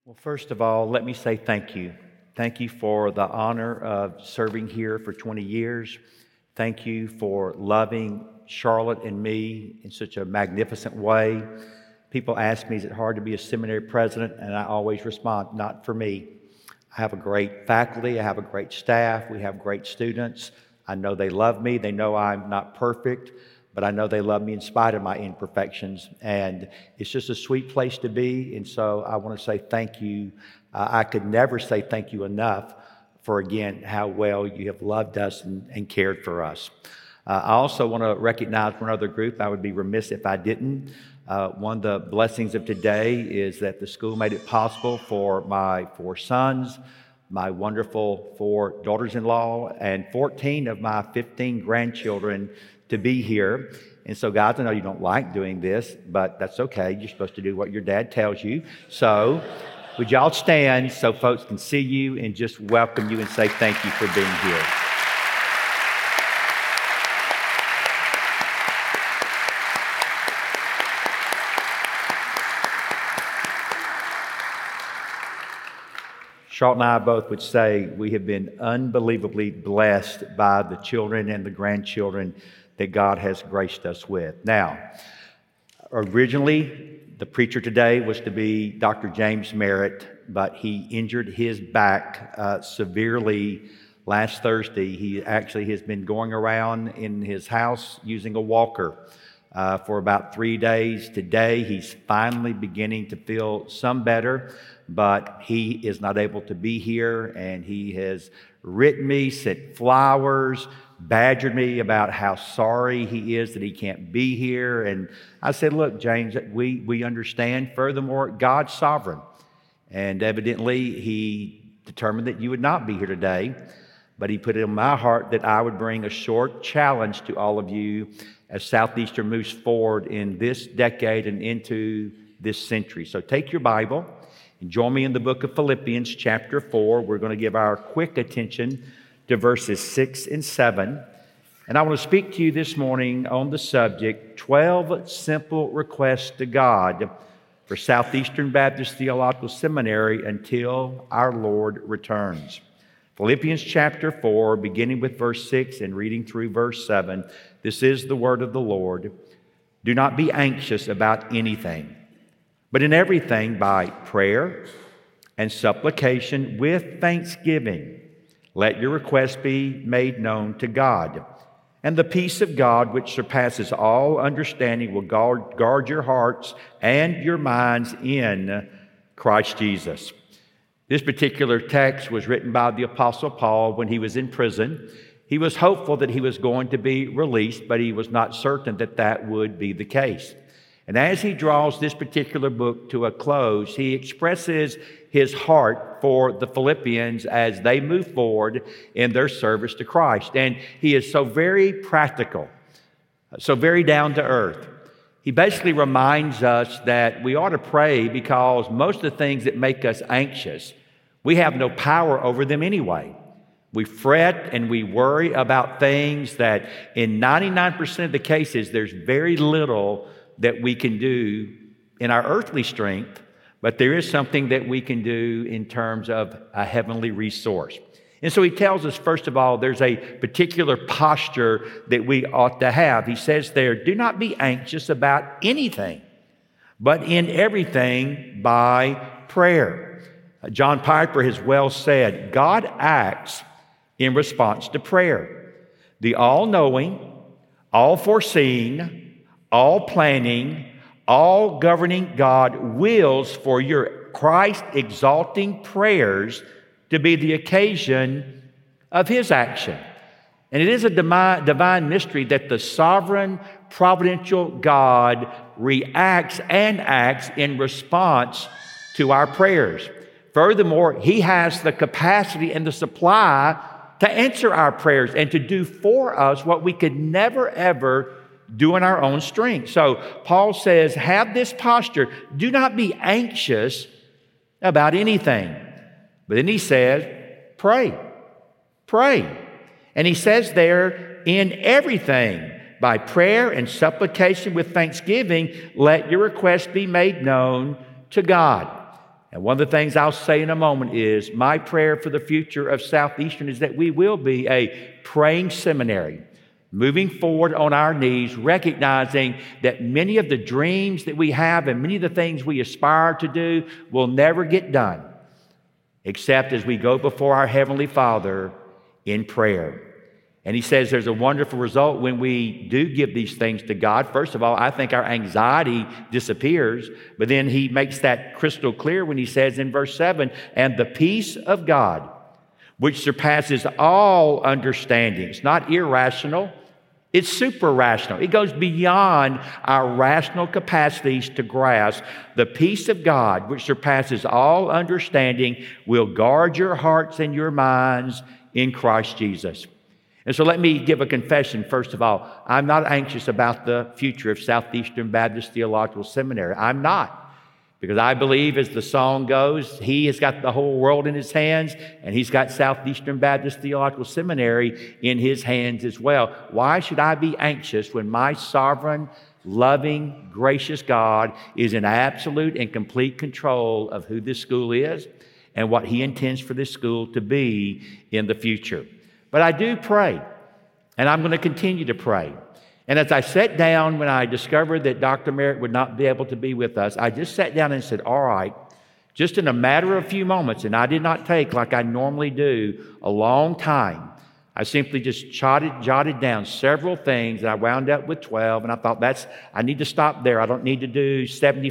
Well, first of all, let me say thank you. Thank you for the honor of serving here for 20 years. Thank you for loving Charlotte and me in such a magnificent way. People ask me, is it hard to be a seminary president? And I always respond, not for me. I have a great faculty. I have a great staff. We have great students. I know they love me. They know I'm not perfect, but I know they love me in spite of my imperfections. And it's just a sweet place to be. And so I want to say thank you. I could never say thank you enough for, again, how well you have loved us and cared for us. I also want to recognize one other group. I would be remiss if I didn't. One of the blessings of today is that the school made it possible for my 4 sons, my wonderful 4 daughters-in-law, and 14 of my 15 grandchildren to be here. And so, guys, I know you don't like doing this, but that's okay. You're supposed to do what your dad tells you. So would y'all stand so folks can see you and just welcome you and say thank you for being here. Charlotte and I both would say we have been unbelievably blessed by the children and the grandchildren that God has graced us with. Now, originally, the preacher today was to be Dr. James Merritt, but he injured his back severely last Thursday. He actually has been going around in his house using a walker for about 3 days. Today, he's finally beginning to feel some better, but he is not able to be here, and he has written me, sent flowers, badgered me about how sorry he is that he can't be here. And I said, look, James, we understand. Furthermore, God's sovereign. And evidently, he determined that you would not be here today, but he put it in my heart that I would bring a short challenge to all of you as Southeastern moves forward in this decade and into this century. So take your Bible and join me in the book of Philippians chapter 4. We're going to give our quick attention to verses 6 and 7. And I want to speak to you this morning on the subject, 12 simple requests to God for Southeastern Baptist Theological Seminary until our Lord returns. Philippians chapter 4, beginning with verse 6 and reading through verse 7. This is the word of the Lord. Do not be anxious about anything, but in everything by prayer and supplication with thanksgiving, let your requests be made known to God. And the peace of God, which surpasses all understanding, will guard your hearts and your minds in Christ Jesus. This particular text was written by the Apostle Paul when he was in prison. He was hopeful that he was going to be released, but he was not certain that that would be the case. And as he draws this particular book to a close, he expresses his heart for the Philippians as they move forward in their service to Christ. And he is so very practical, so very down to earth. He basically reminds us that we ought to pray because most of the things that make us anxious, we have no power over them anyway. We fret and we worry about things that in 99% of the cases, there's very little that we can do in our earthly strength, but there is something that we can do in terms of a heavenly resource. And so he tells us, first of all, there's a particular posture that we ought to have. He says there, do not be anxious about anything, but in everything by prayer. John Piper has well said, God acts in response to prayer. The all-knowing, all-foreseeing, all-planning, all-governing God wills for your Christ-exalting prayers to be the occasion of His action. And it is a divine mystery that the sovereign, providential God reacts and acts in response to our prayers. Furthermore, He has the capacity and the supply to answer our prayers and to do for us what we could never, ever do in our own strength. So Paul says, have this posture. Do not be anxious about anything. But then he says, pray. Pray. And he says there, in everything, by prayer and supplication with thanksgiving, let your requests be made known to God. And one of the things I'll say in a moment is my prayer for the future of Southeastern is that we will be a praying seminary, moving forward on our knees, recognizing that many of the dreams that we have and many of the things we aspire to do will never get done, except as we go before our Heavenly Father in prayer. And he says there's a wonderful result when we do give these things to God. First of all, I think our anxiety disappears, but then he makes that crystal clear when he says in verse 7, and the peace of God, which surpasses all understanding. It's not irrational, it's super rational. It goes beyond our rational capacities to grasp. The peace of God, which surpasses all understanding, will guard your hearts and your minds in Christ Jesus. And so let me give a confession, first of all. I'm not anxious about the future of Southeastern Baptist Theological Seminary. I'm not. Because I believe, as the song goes, He has got the whole world in His hands, and He's got Southeastern Baptist Theological Seminary in His hands as well. Why should I be anxious when my sovereign, loving, gracious God is in absolute and complete control of who this school is and what He intends for this school to be in the future? But I do pray, and I'm going to continue to pray. And as I sat down when I discovered that Dr. Merritt would not be able to be with us, I just sat down and said, all right, just in a matter of a few moments, and I did not take, like I normally do, a long time. I simply just jotted down several things, and I wound up with 12, and I thought I need to stop there. I don't need to do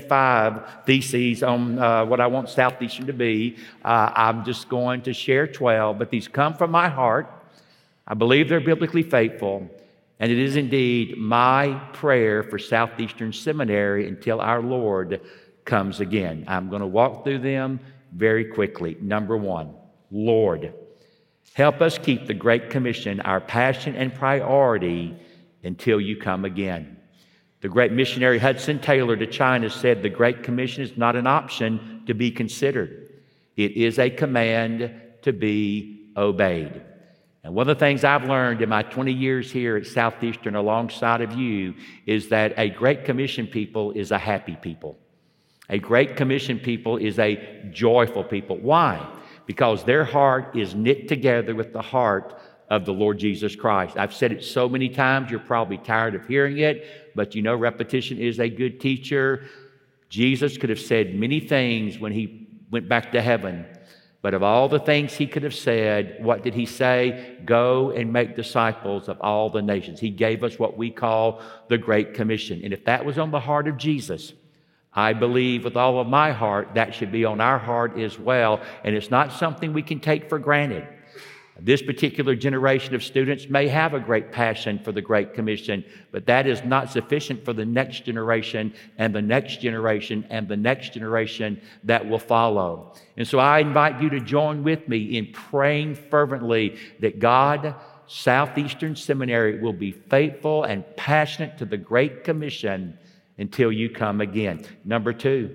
75 theses on what I want Southeastern to be. I'm just going to share 12, but these come from my heart. I believe they're biblically faithful, and it is indeed my prayer for Southeastern Seminary until our Lord comes again. I'm going to walk through them very quickly. Number one, Lord, help us keep the Great Commission our passion and priority until you come again. The great missionary Hudson Taylor to China said the Great Commission is not an option to be considered. It is a command to be obeyed. And one of the things I've learned in my 20 years here at Southeastern alongside of you is that a Great Commission people is a happy people. A Great Commission people is a joyful people. Why? Because their heart is knit together with the heart of the Lord Jesus Christ. I've said it so many times, you're probably tired of hearing it, but you know repetition is a good teacher. Jesus could have said many things when He went back to heaven. But of all the things He could have said, what did He say? Go and make disciples of all the nations. He gave us what we call the Great Commission. And if that was on the heart of Jesus, I believe with all of my heart that should be on our heart as well. And it's not something we can take for granted. This particular generation of students may have a great passion for the Great Commission, but that is not sufficient for the next generation and the next generation and the next generation that will follow. And so I invite you to join with me in praying fervently that God, Southeastern Seminary, will be faithful and passionate to the Great Commission until you come again. Number two,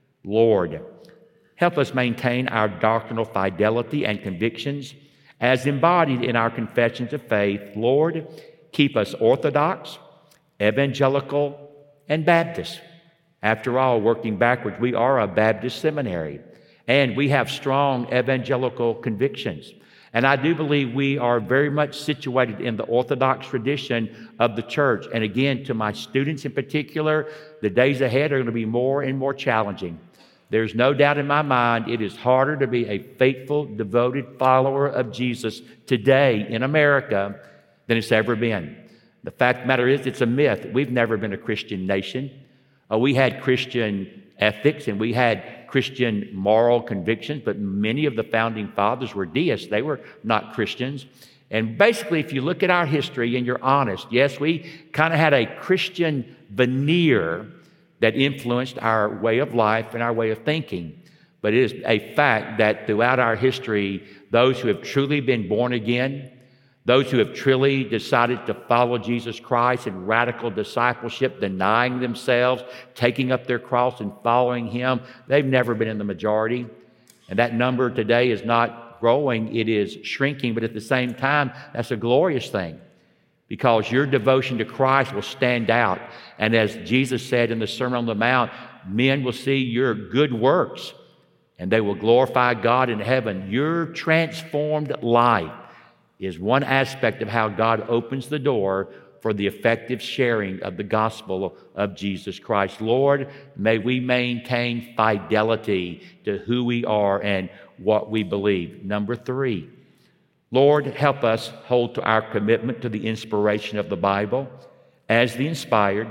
Lord, help us maintain our doctrinal fidelity and convictions as embodied in our confessions of faith. Lord, keep us orthodox, evangelical, and Baptist. After all, working backwards, we are a Baptist seminary, and we have strong evangelical convictions. And I do believe we are very much situated in the Orthodox tradition of the church. And again, to my students in particular, the days ahead are going to be more and more challenging. There's no doubt in my mind it is harder to be a faithful, devoted follower of Jesus today in America than it's ever been. The fact of the matter is, it's a myth. We've never been a Christian nation. We had Christian ethics and we had Christian moral convictions, but many of the founding fathers were deists. They were not Christians. And basically, if you look at our history and you're honest, yes, we kind of had a Christian veneer that influenced our way of life and our way of thinking. But it is a fact that throughout our history, those who have truly been born again, those who have truly decided to follow Jesus Christ in radical discipleship, denying themselves, taking up their cross and following Him, they've never been in the majority. And that number today is not growing, it is shrinking, but at the same time, that's a glorious thing, because your devotion to Christ will stand out. And as Jesus said in the Sermon on the Mount, men will see your good works and they will glorify God in heaven. Your transformed life is one aspect of how God opens the door for the effective sharing of the gospel of Jesus Christ. Lord, may we maintain fidelity to who we are and what we believe. Number 3, Lord, help us hold to our commitment to the inspiration of the Bible as the inspired,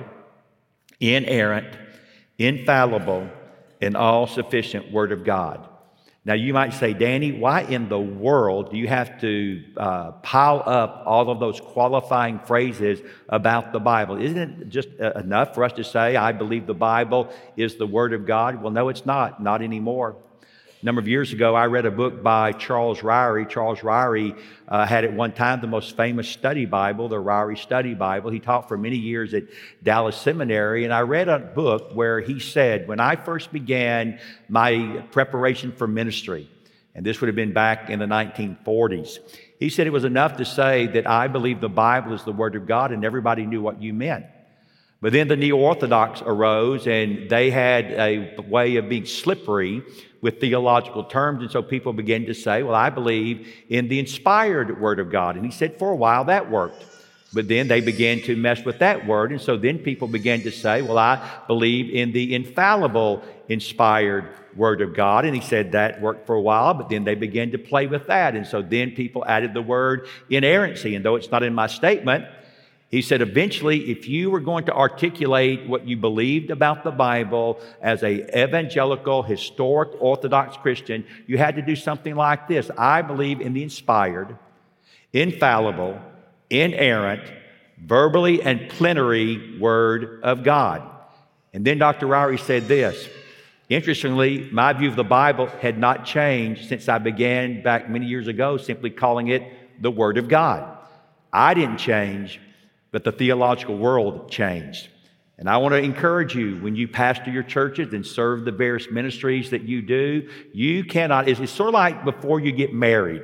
inerrant, infallible, and all-sufficient Word of God. Now, you might say, Danny, why in the world do you have to pile up all of those qualifying phrases about the Bible? Isn't it just enough for us to say, I believe the Bible is the Word of God? Well, no, it's not anymore. A number of years ago, I read a book by Charles Ryrie. Charles Ryrie had at one time the most famous study Bible, the Ryrie Study Bible. He taught for many years at Dallas Seminary, and I read a book where he said, when I first began my preparation for ministry, and this would have been back in the 1940s, he said it was enough to say that I believe the Bible is the Word of God, and everybody knew what you meant. But then the Neo-Orthodox arose, and they had a way of being slippery with theological terms, and so people began to say, well, I believe in the inspired Word of God. And he said for a while that worked. But then they began to mess with that word, and so then people began to say, well, I believe in the infallible, inspired Word of God. And he said that worked for a while, but then they began to play with that. And so then people added the word inerrancy, and though it's not in my statement, he said, eventually, if you were going to articulate what you believed about the Bible as an evangelical, historic, Orthodox Christian, you had to do something like this. I believe in the inspired, infallible, inerrant, verbally and plenary Word of God. And then Dr. Ryrie said this. Interestingly, my view of the Bible had not changed since I began back many years ago simply calling it the Word of God. I didn't change, but the theological world changed. And I want to encourage you, when you pastor your churches and serve the various ministries that you do, you cannot, it's sort of like before you get married.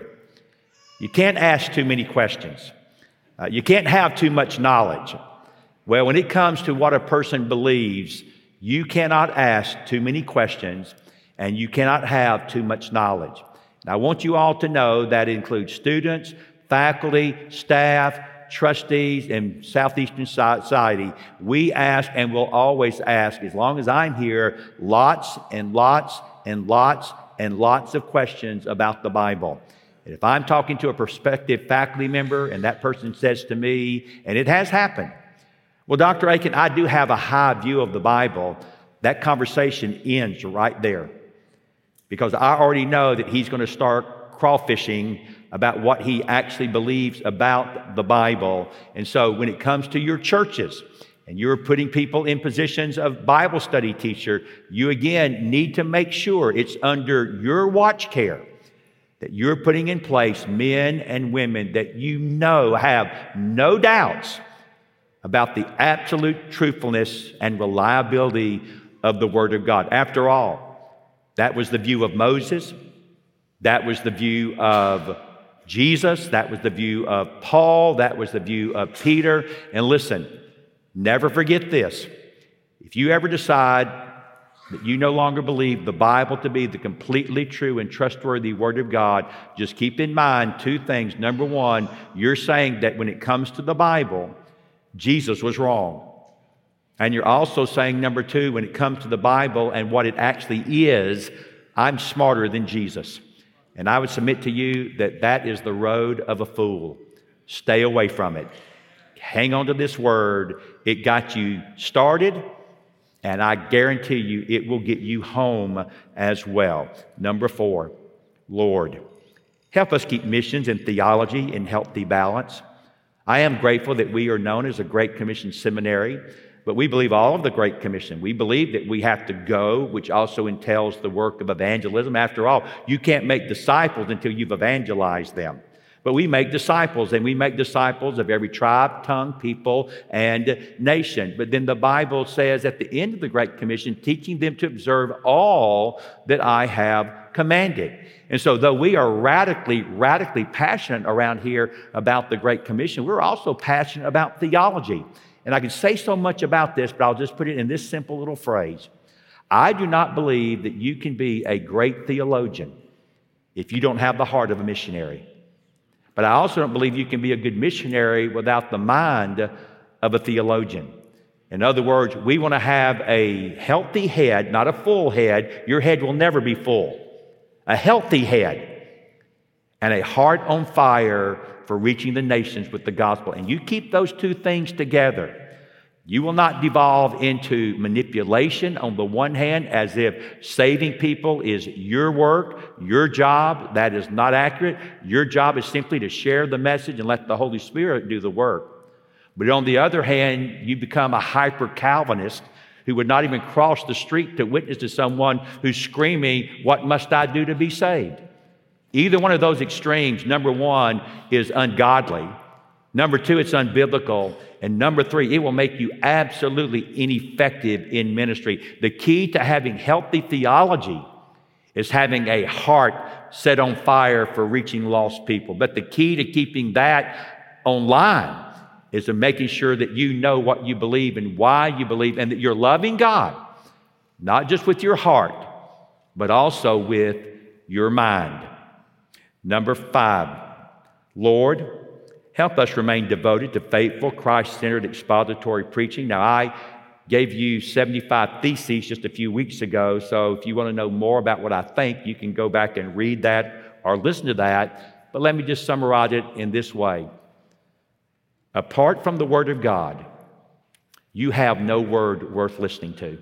You can't ask too many questions. You can't have too much knowledge. Well, when it comes to what a person believes, you cannot ask too many questions, and you cannot have too much knowledge. And I want you all to know that includes students, faculty, staff, trustees, and Southeastern Society. We ask and will always ask, as long as I'm here, lots and lots and lots and lots of questions about the Bible. And if I'm talking to a prospective faculty member and that person says to me, and it has happened, well, Dr. Akin, I do have a high view of the Bible, that conversation ends right there. Because I already know that he's going to start crawfishing about what he actually believes about the Bible. And so when it comes to your churches, and you're putting people in positions of Bible study teacher, you again need to make sure it's under your watch care that you're putting in place men and women that you know have no doubts about the absolute truthfulness and reliability of the Word of God. After all, that was the view of Moses. That was the view of Jesus. That was the view of Paul. That was the view of Peter. And listen, never forget this. If you ever decide that you no longer believe the Bible to be the completely true and trustworthy Word of God, just keep in mind two things. Number one, you're saying that when it comes to the Bible, Jesus was wrong. And you're also saying, number two, when it comes to the Bible and what it actually is, I'm smarter than Jesus. And I would submit to you that that is the road of a fool. Stay away from it. Hang on to this word. It got you started, and I guarantee you it will get you home as well. Number 4, Lord, help us keep missions and theology in healthy balance. I am grateful that we are known as a Great Commission seminary, but we believe all of the Great Commission. We believe that we have to go, which also entails the work of evangelism. After all, you can't make disciples until you've evangelized them. But we make disciples, and we make disciples of every tribe, tongue, people, and nation. But then the Bible says at the end of the Great Commission, teaching them to observe all that I have commanded. And so though we are radically passionate around here about the Great Commission, we're also passionate about theology. And I can say so much about this, but I'll just put it in this simple little phrase. I do not believe that you can be a great theologian if you don't have the heart of a missionary. But I also don't believe you can be a good missionary without the mind of a theologian. In other words, we want to have a healthy head, not a full head. Your head will never be full. A healthy head and a heart on fire for reaching the nations with the gospel. And you keep those two things together, you will not devolve into manipulation on the one hand, as if saving people is your work, your job. That is not accurate. Your job is simply to share the message and let the Holy Spirit do the work. But on the other hand, you become a hyper-Calvinist who would not even cross the street to witness to someone who's screaming, "What must I do to be saved?" Either one of those extremes, number one, is ungodly. Number two, it's unbiblical. And number three, it will make you absolutely ineffective in ministry. The key to having healthy theology is having a heart set on fire for reaching lost people. But the key to keeping that online is to making sure that you know what you believe and why you believe, and that you're loving God, not just with your heart, but also with your mind. Number 5, Lord, help us remain devoted to faithful, Christ-centered, expository preaching. Now, I gave you 75 theses just a few weeks ago, so if you want to know more about what I think, you can go back and read that or listen to that. But let me just summarize it in this way. Apart from the Word of God, you have no word worth listening to.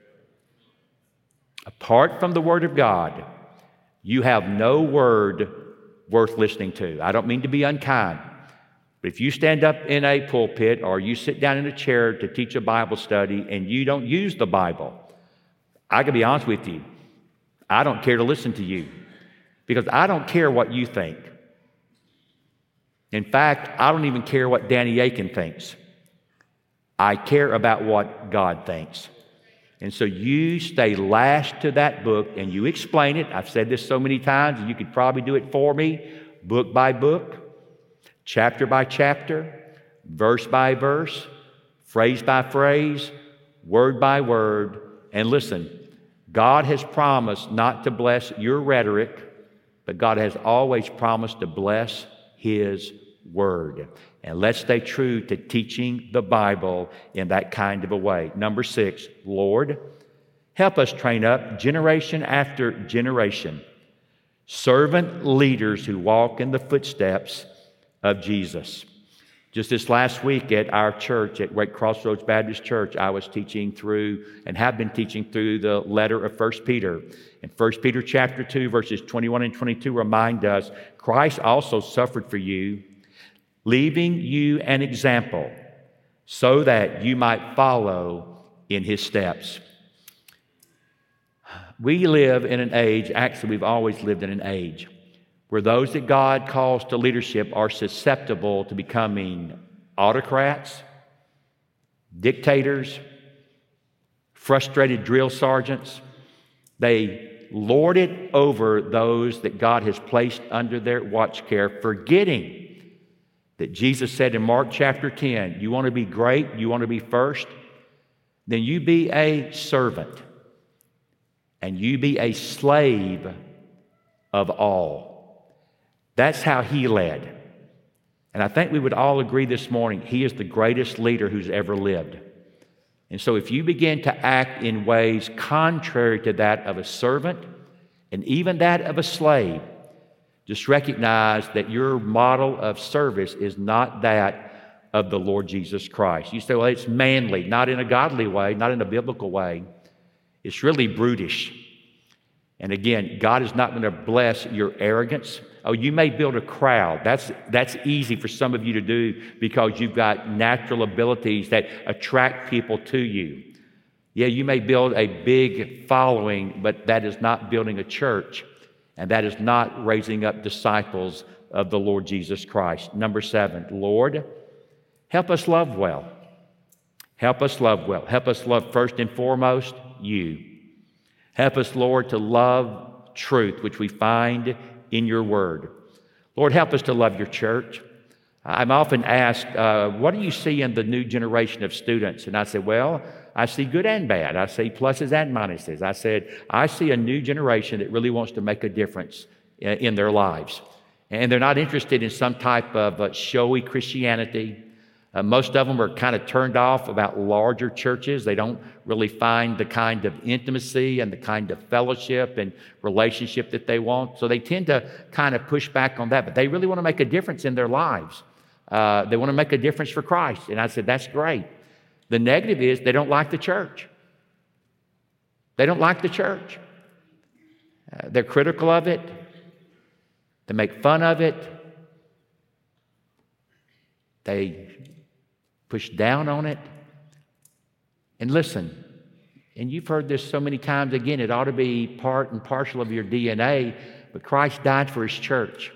Apart from the Word of God, you have no word worth listening to. I don't mean to be unkind, but if you stand up in a pulpit or you sit down in a chair to teach a Bible study and you don't use the Bible, I can be honest with you, I don't care to listen to you, because I don't care what you think. In fact, I don't even care what Danny Aiken thinks. I care about what God thinks. And so you stay lashed to that book and you explain it. I've said this so many times, and you could probably do it for me, book by book, chapter by chapter, verse by verse, phrase by phrase, word by word. And listen, God has promised not to bless your rhetoric, but God has always promised to bless His Word. And let's stay true to teaching the Bible in that kind of a way. Number 6, Lord, help us train up generation after generation servant leaders who walk in the footsteps of Jesus. Just this last week at our church, at Wake Crossroads Baptist Church, I was teaching through and have been teaching through the letter of 1 Peter. And 1 Peter chapter 2, verses 21 and 22 remind us, Christ also suffered for you, leaving you an example so that you might follow in His steps. We live in an age, actually we've always lived in an age, where those that God calls to leadership are susceptible to becoming autocrats, dictators, frustrated drill sergeants. They lord it over those that God has placed under their watch care, forgetting that Jesus said in Mark chapter 10, you want to be great, you want to be first, then you be a servant and you be a slave of all. That's how He led. And I think we would all agree this morning, He is the greatest leader who's ever lived. And so if you begin to act in ways contrary to that of a servant and even that of a slave, just recognize that your model of service is not that of the Lord Jesus Christ. You say, well, it's manly, not in a godly way, not in a biblical way. It's really brutish. And again, God is not going to bless your arrogance. Oh, you may build a crowd. That's easy for some of you to do because you've got natural abilities that attract people to you. Yeah, you may build a big following, but that is not building a church. And that is not raising up disciples of the Lord Jesus Christ. Number 7, Lord, help us love well. Help us love well. Help us love first and foremost you. Help us, Lord, to love truth, which we find in your word. Lord, help us to love your church. I'm often asked, what do you see in the new generation of students? And I say, well, I see good and bad. I see pluses and minuses. I said, I see a new generation that really wants to make a difference in their lives. And they're not interested in some type of showy Christianity. Most of them are kind of turned off about larger churches. They don't really find the kind of intimacy and the kind of fellowship and relationship that they want. So they tend to kind of push back on that. But they really want to make a difference in their lives. They want to make a difference for Christ. And I said, that's great. The negative is they don't like the church. They don't like the church. They're critical of it. They make fun of it. They push down on it. And listen, and you've heard this so many times, again, it ought to be part and parcel of your DNA, but Christ died for his church,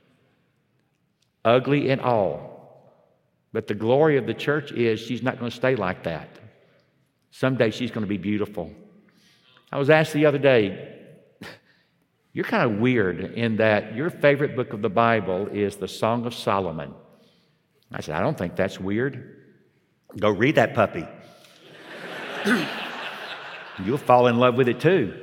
ugly and all. But the glory of the church is she's not going to stay like that. Someday she's going to be beautiful. I was asked the other day, you're kind of weird in that your favorite book of the Bible is the Song of Solomon. I said, I don't think that's weird. Go read that puppy. You'll fall in love with it too.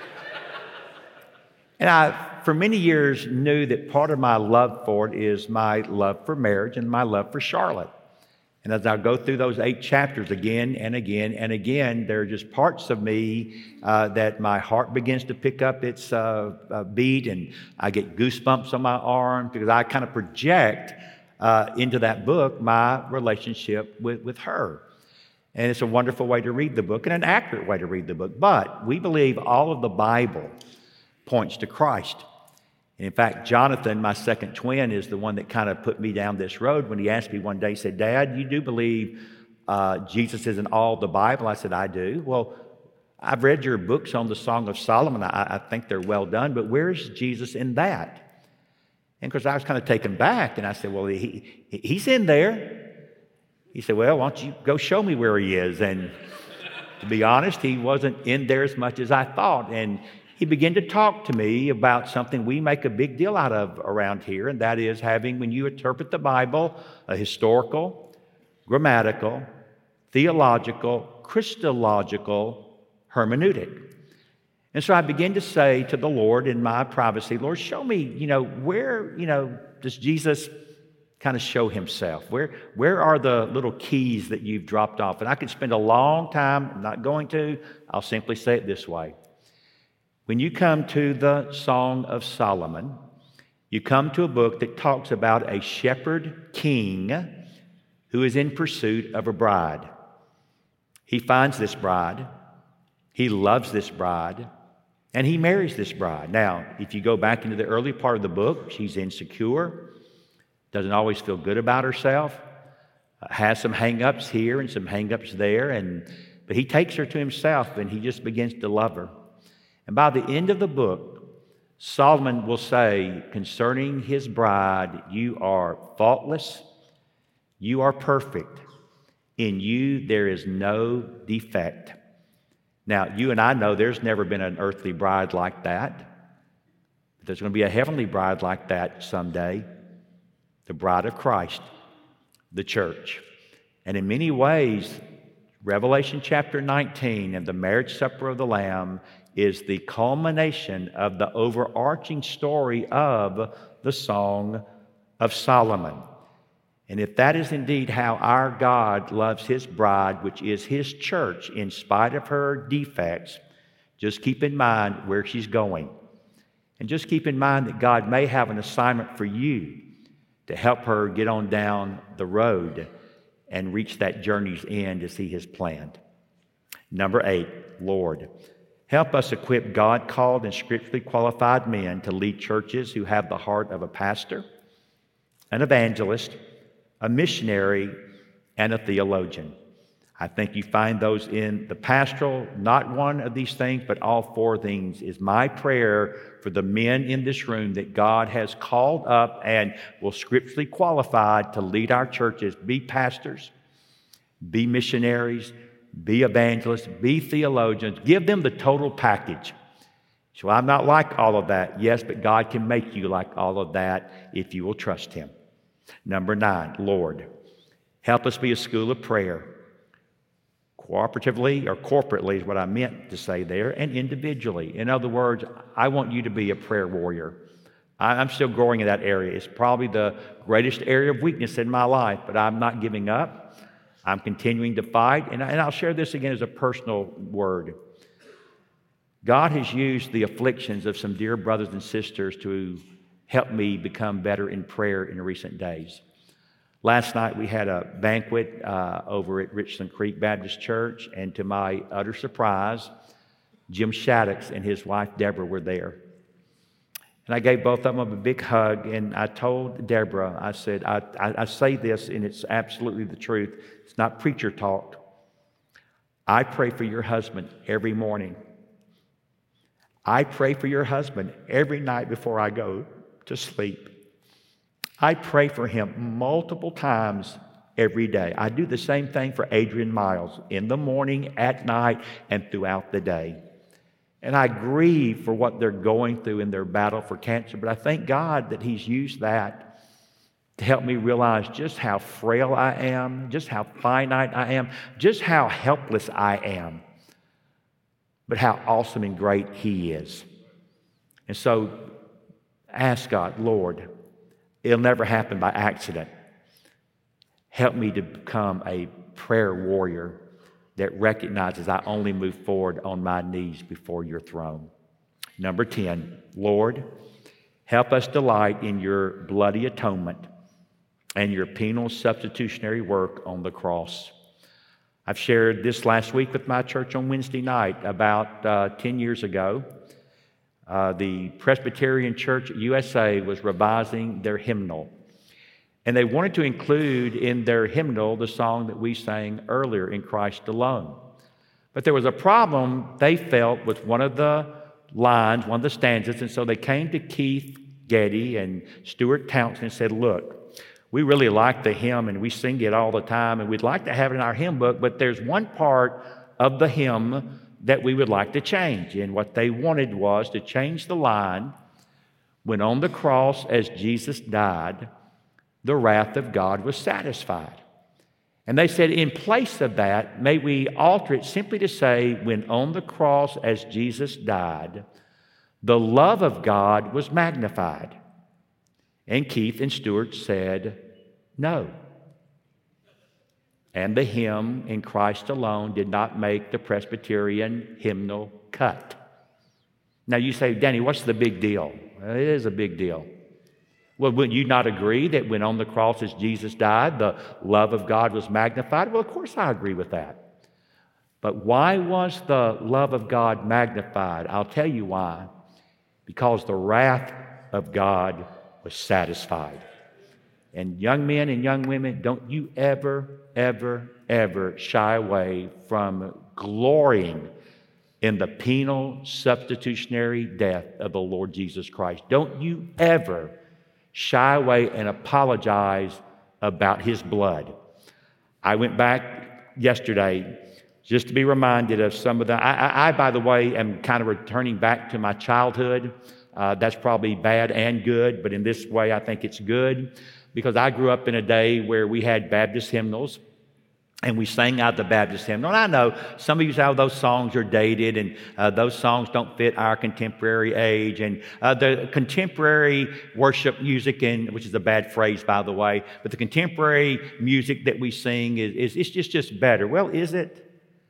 And I, for many years, knew that part of my love for it is my love for marriage and my love for Charlotte. And as I go through those 8 chapters again and again and again, there are just parts of me that my heart begins to pick up its beat, and I get goosebumps on my arm because I kind of project into that book my relationship with her. And it's a wonderful way to read the book and an accurate way to read the book. But we believe all of the Bible points to Christ. And in fact, Jonathan, my second twin, is the one that kind of put me down this road when he asked me one day, he said, Dad, you do believe Jesus is in all the Bible? I said, I do. Well, I've read your books on the Song of Solomon. I think they're well done, but where's Jesus in that? And of course, I was kind of taken back, and I said, well, he's in there. He said, well, why don't you go show me where he is? And to be honest, he wasn't in there as much as I thought. And he began to talk to me about something we make a big deal out of around here, and that is having, when you interpret the Bible, a historical, grammatical, theological, Christological hermeneutic. And so I began to say to the Lord in my privacy, Lord, show me, where, does Jesus kind of show himself? Where are the little keys that you've dropped off? And I could spend a long time, I'm not going to, I'll simply say it this way. When you come to the Song of Solomon, you come to a book that talks about a shepherd king who is in pursuit of a bride. He finds this bride, he loves this bride, and he marries this bride. Now, if you go back into the early part of the book, she's insecure, doesn't always feel good about herself, has some hang-ups here and some hang-ups there, but he takes her to himself and he just begins to love her. And by the end of the book, Solomon will say concerning his bride, you are faultless, you are perfect, in you there is no defect. Now, you and I know there's never been an earthly bride like that. But there's going to be a heavenly bride like that someday, the bride of Christ, the church. And in many ways, Revelation chapter 19 and the marriage supper of the Lamb is the culmination of the overarching story of the Song of Solomon. And if that is indeed how our God loves his bride, which is his church, in spite of her defects, just keep in mind where she's going. And just keep in mind that God may have an assignment for you to help her get on down the road and reach that journey's end as he has planned. Number 8, Lord, help us equip God-called and scripturally qualified men to lead churches who have the heart of a pastor, an evangelist, a missionary, and a theologian. I think you find those in the pastoral, not one of these things, but all 4 things is my prayer for the men in this room that God has called up and will scripturally qualified to lead our churches, be pastors, be missionaries, be evangelists, be theologians. Give them the total package. So I'm not like all of that. Yes, but God can make you like all of that if you will trust him. Number 9, Lord, help us be a school of prayer, Cooperatively or corporately is what I meant to say there, and individually. In other words, I want you to be a prayer warrior. I'm still growing in that area. It's probably the greatest area of weakness in my life, but I'm not giving up. I'm continuing to fight, and I'll share this again as a personal word. God has used the afflictions of some dear brothers and sisters to help me become better in prayer in recent days. Last night we had a banquet over at Richland Creek Baptist Church, and to my utter surprise, Jim Shaddix and his wife Deborah were there. And I gave both of them a big hug, and I told Deborah, I said, I say this, and it's absolutely the truth. It's not preacher talk. I pray for your husband every morning. I pray for your husband every night before I go to sleep. I pray for him multiple times every day. I do the same thing for Adrian Miles in the morning, at night, and throughout the day. And I grieve for what they're going through in their battle for cancer, but I thank God that He's used that to help me realize just how frail I am, just how finite I am, just how helpless I am, but how awesome and great He is. And so ask God, Lord, it'll never happen by accident. Help me to become a prayer warrior that recognizes I only move forward on my knees before your throne. Number 10, Lord, help us delight in your bloody atonement and your penal substitutionary work on the cross. I've shared this last week with my church on Wednesday night. About 10 years ago, the Presbyterian Church USA was revising their hymnal. And they wanted to include in their hymnal the song that we sang earlier, In Christ Alone. But there was a problem they felt with one of the lines, one of the stanzas, and so they came to Keith Getty and Stuart Townsend and said, look, we really like the hymn and we sing it all the time and we'd like to have it in our hymn book, but there's one part of the hymn that we would like to change. And what they wanted was to change the line, when on the cross as Jesus died, the wrath of God was satisfied. And they said, in place of that, may we alter it simply to say, when on the cross as Jesus died, the love of God was magnified. And Keith and Stuart said, no. And the hymn, In Christ Alone, did not make the Presbyterian hymnal cut. Now you say, Danny, what's the big deal? Well, it is a big deal. Well, would you not agree that when on the cross as Jesus died, the love of God was magnified? Well, of course I agree with that. But why was the love of God magnified? I'll tell you why. Because the wrath of God was satisfied. And young men and young women, don't you ever, ever, ever shy away from glorying in the penal substitutionary death of the Lord Jesus Christ. Don't you ever shy away and apologize about His blood. I went back yesterday just to be reminded of some of the... I by the way, am kind of returning back to my childhood. That's probably bad and good, but in this way I think it's good, because I grew up in a day where we had Baptist hymnals, and we sang out the Baptist hymnal. And I know some of you say, oh, those songs are dated and those songs don't fit our contemporary age. And the contemporary worship music, which is a bad phrase, by the way, but the contemporary music that we sing is just better. Well, is it?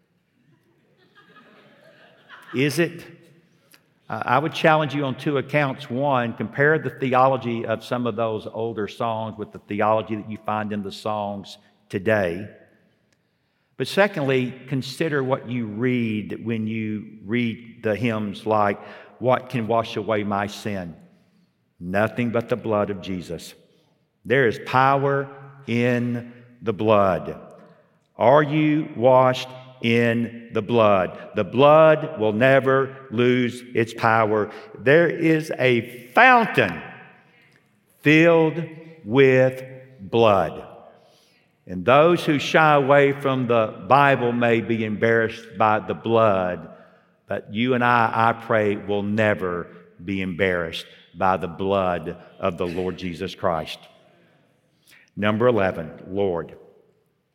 Is it? I would challenge you on two accounts. One, compare the theology of some of those older songs with the theology that you find in the songs today. But secondly, consider what you read when you read the hymns like, what can wash away my sin? Nothing but the blood of Jesus. There is power in the blood. Are you washed in the blood? The blood will never lose its power. There is a fountain filled with blood. And those who shy away from the Bible may be embarrassed by the blood, but you and I pray, will never be embarrassed by the blood of the Lord Jesus Christ. Number 11, Lord,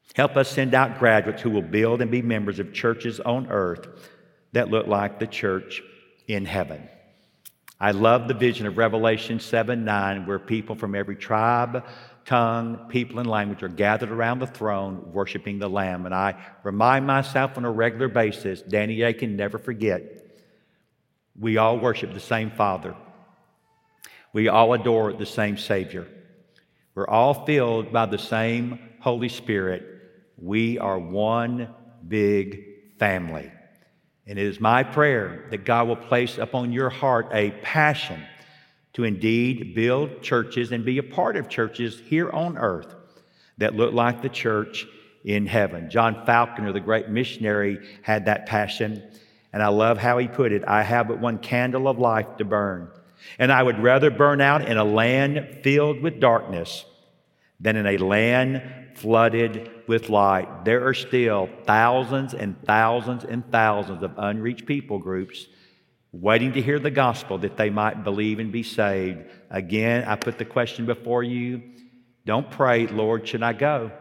Help us send out graduates who will build and be members of churches on earth that look like the church in heaven. I love the vision of Revelation 7:9, where people from every tribe, tongue, people, and language are gathered around the throne worshiping the Lamb. And I remind myself on a regular basis, Danny A can never forget, we all worship the same Father. We all adore the same Savior. We're all filled by the same Holy Spirit. We are one big family. And it is my prayer that God will place upon your heart a passion to indeed build churches and be a part of churches here on earth that look like the church in heaven. John Falconer, the great missionary, had that passion. And I love how he put it, I have but one candle of life to burn. And I would rather burn out in a land filled with darkness than in a land flooded with light. There are still thousands and thousands and thousands of unreached people groups waiting to hear the gospel that they might believe and be saved. Again, I put the question before you. Don't pray, Lord, should I go?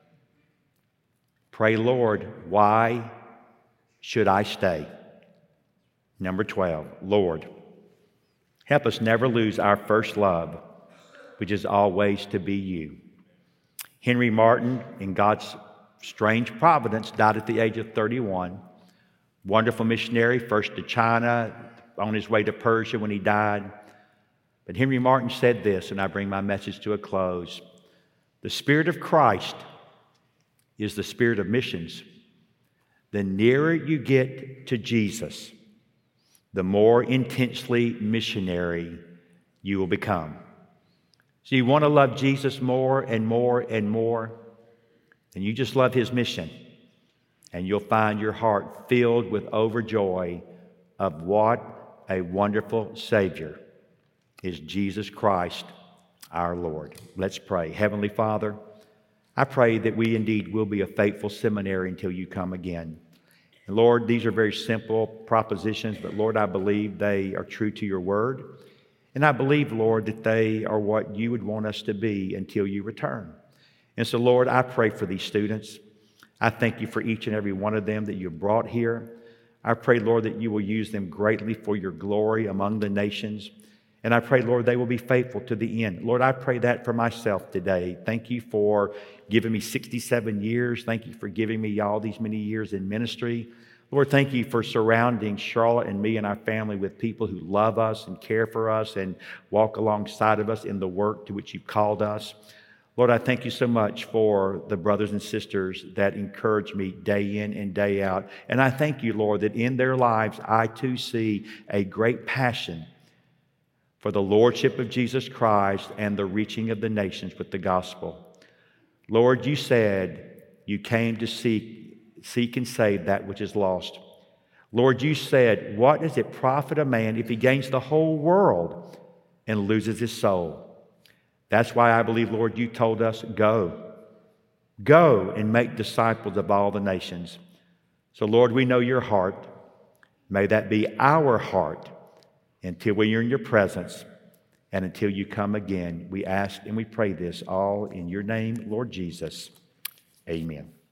Pray, Lord, why should I stay? Number 12, Lord, help us never lose our first love, which is always to be you. Henry Martin, in God's strange providence, died at the age of 31. Wonderful missionary, first to China, on his way to Persia when he died. But Henry Martin said this, and I bring my message to a close. The Spirit of Christ is the spirit of missions. The nearer you get to Jesus, the more intensely missionary you will become. So you want to love Jesus more and more and more, and you just love his mission, and you'll find your heart filled with overjoy of what a wonderful Savior is Jesus Christ, our Lord. Let's pray. Heavenly Father, I pray that we indeed will be a faithful seminary until you come again. And Lord, these are very simple propositions, but Lord, I believe they are true to your word. And I believe, Lord, that they are what you would want us to be until you return. And so, Lord, I pray for these students. I thank you for each and every one of them that you've brought here. I pray, Lord, that you will use them greatly for your glory among the nations. And I pray, Lord, they will be faithful to the end. Lord, I pray that for myself today. Thank you for giving me 67 years. Thank you for giving me all these many years in ministry. Lord, thank you for surrounding Charlotte and me and our family with people who love us and care for us and walk alongside of us in the work to which you've called us. Lord, I thank you so much for the brothers and sisters that encourage me day in and day out. And I thank you, Lord, that in their lives I too see a great passion for the lordship of Jesus Christ and the reaching of the nations with the gospel. Lord, you said you came to seek and save that which is lost. Lord, you said, what does it profit a man if he gains the whole world and loses his soul? That's why I believe, Lord, you told us, go and make disciples of all the nations. So, Lord, we know your heart. May that be our heart until we are in your presence and until you come again. We ask and we pray this all in your name, Lord Jesus. Amen.